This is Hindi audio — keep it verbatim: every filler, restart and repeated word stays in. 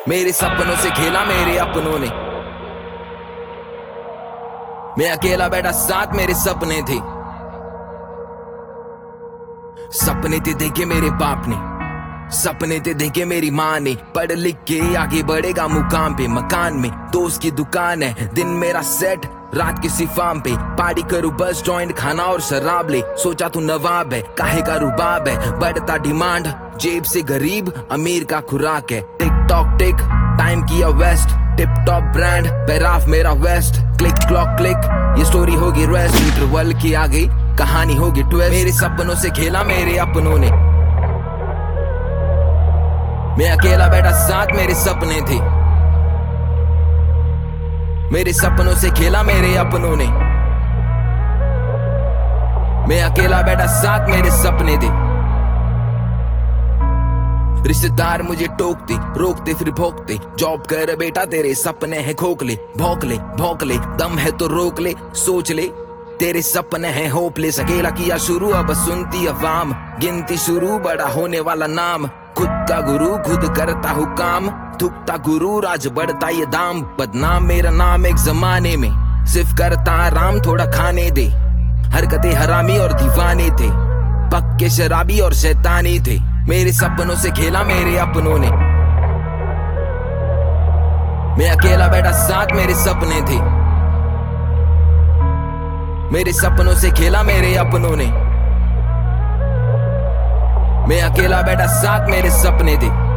मेरे सपनों से खेला मेरे अपनों ने। मैं अकेला बैठा साथ मेरे सपने थे। सपने थे देखे मेरे बाप ने, सपने थे देखे मेरी माँ ने। पढ़ लिख के आगे बढ़ेगा मुकाम पे, मकान में दोस्त की दुकान है। दिन मेरा सेट, रात किसी फार्म पे। पार्टी करूँ बस जॉइंट खाना और शराब ले। सोचा तू नवाब है, काहे का रुबाब है। बढ़ता डिमांड, जेब से गरीब अमीर का खुराक है। टिक टॉक टिक टाइम किया वेस्ट, टिप टॉप ब्रांड पैराफ मेरा वेस्ट। क्लिक क्लॉक क्लिक ये स्टोरी होगी रेस्ट, इंटरवल की आ गई कहानी होगी ट्विस्ट। मेरे सपनों से खेला मेरे अपनों ने। मैं अकेला बैठा साथ मेरे सपने थे। मेरे सपनों से खेला मेरे अपनों ने। मैं अकेला बैठा साथ मेरे सपने थे। रिश्तेदार मुझे टोकते रोकते फिर भोंकते, जॉब कर बेटा तेरे सपने हैं खोखले। भौंक ले भौंक ले दम है तो रोक ले, सोच ले तेरे सपने हैं होपलेस। अकेला किया शुरू अब सुनती अवाम, गिनती शुरू बड़ा होने वाला नाम। खुद का गुरु खुद करता हूँ काम, थुकता गुरु राज बढ़ता ये दाम। बदनाम मेरा नाम एक जमाने में, सिर्फ करता आराम थोड़ा खाने दे। हरकतें हरामी और दीवाने थे, पक्के शराबी और शैतानी थे। मेरे सपनों से खेला मेरे अपनों ने। मैं अकेला बैठा साथ मेरे सपने थे। मेरे सपनों से खेला मेरे अपनों ने। मैं अकेला बैठा साथ मेरे सपने थे।